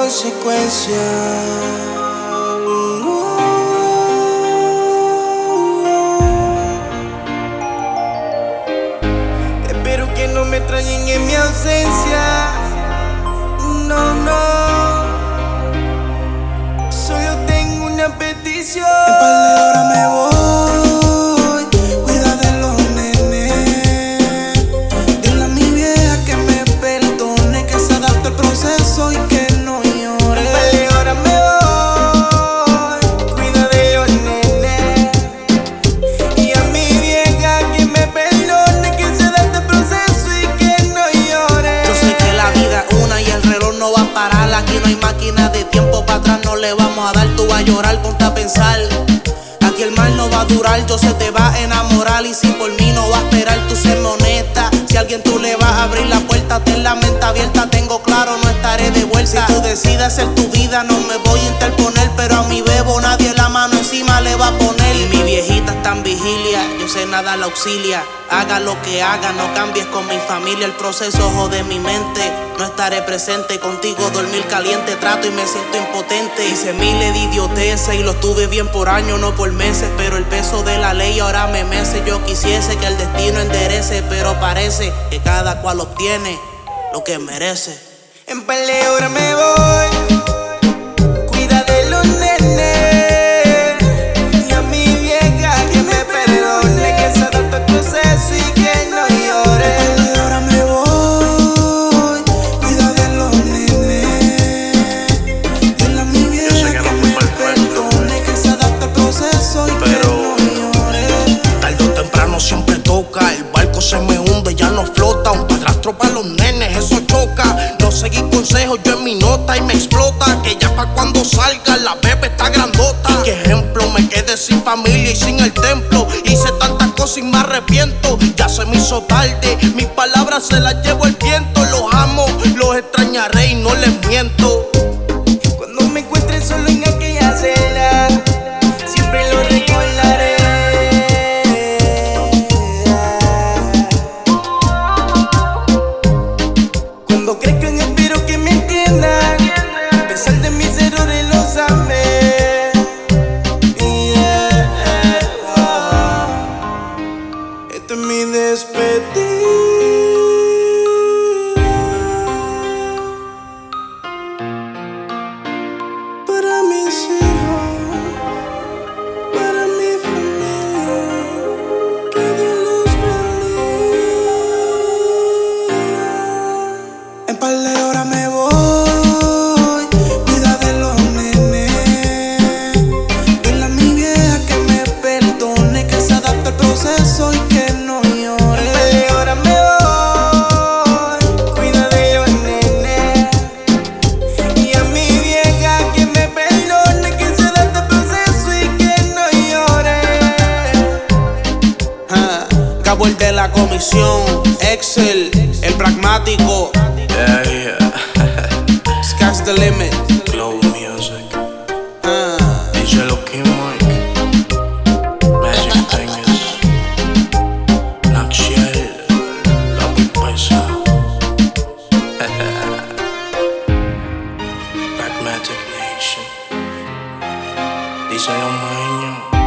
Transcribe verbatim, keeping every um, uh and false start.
consecuencia. Espero que no me extrañen en mi ausencia. No, no. Solo tengo una petición. En par de horas me voy. Cuida de los nenes. Dile a mi vieja que me perdone, que se adapte al proceso y que no llore. En par de horas me voy. Cuida de los nenes. Y a mi vieja que me perdone, que se adapte al proceso y que no llore. Yo sé que la vida es una y el reloj no va a parar. Aquí no hay máquina de tiempo para atrás, no le vamos a dar. Tú vas a llorar, ponte a pensar. Aquí el mal no va a durar, yo se te va a enamorar. Y si por mí no va a esperar, tú sé honesta. Si a alguien tú le vas a abrir la puerta, ten la mente abierta. Tengo claro, no estaré de vuelta. Si tú decides hacer tu vida, no me voy a interponer. Pero a mi bebo nadie la mano encima le va a poner. Y mi viejita está en vigilia, yo sé nada la auxilia. Haga lo que haga, no cambies con mi familia. El proceso jode mi mente, no estaré presente. Contigo dormir caliente, trato y me siento impotente. Hice miles de idioteces y lo tuve bien por años, no por meses. Pero el peso de la ley ahora me mece. Yo quisiese que el destino enderece, pero parece que cada cual obtiene lo que merece. En par de horas me voy. Cuida de los nenes. Y a mi vieja que me perdone, que se adapte al proceso y que no llore. En par de horas me voy. Cuida de los nenes. Dile a mi vieja que, que me perdone, que se adapte al proceso y pero, que no llore. Tarde o temprano siempre toca. El barco se me hunde, ya no flota. Un padrastro para los nenes, eso choca. No seguí consejos, yo en mi nota y me explota. Que ya pa' cuando salga la bebé está grandota. Y qué ejemplo, me quedé sin familia y sin el templo. Hice tantas cosas y me arrepiento. Ya se me hizo tarde, mis palabras se las llevo el viento. Los amo, los extrañaré y no les miento. Cuando me encuentre solo en aquella celda, siempre lo recordaré. Cuando crezcan espero que me entiendan. A pesar de mis errores los amé. Yeah. Esta es mi despedida. Para mis hijos, para mi familia, que Dios los bendiga. En par de horas me voy. Cuida de los nenes. Dile a mi vieja que me perdone, que se adapte al proceso y que no llore. En par de horas me voy. Cuida de los nenes. Y a mi vieja que me perdone, que se adapte al proceso y que no llore. Ah, Cabo el de la comisión, Excel, el pragmático. Yeah, yeah. Sky's the limit. Glow Music. Ah. D J Loki Mike. Magic Fingers. Naxiel. La Pipesa. Pragmatic Nation. Díselo, maño.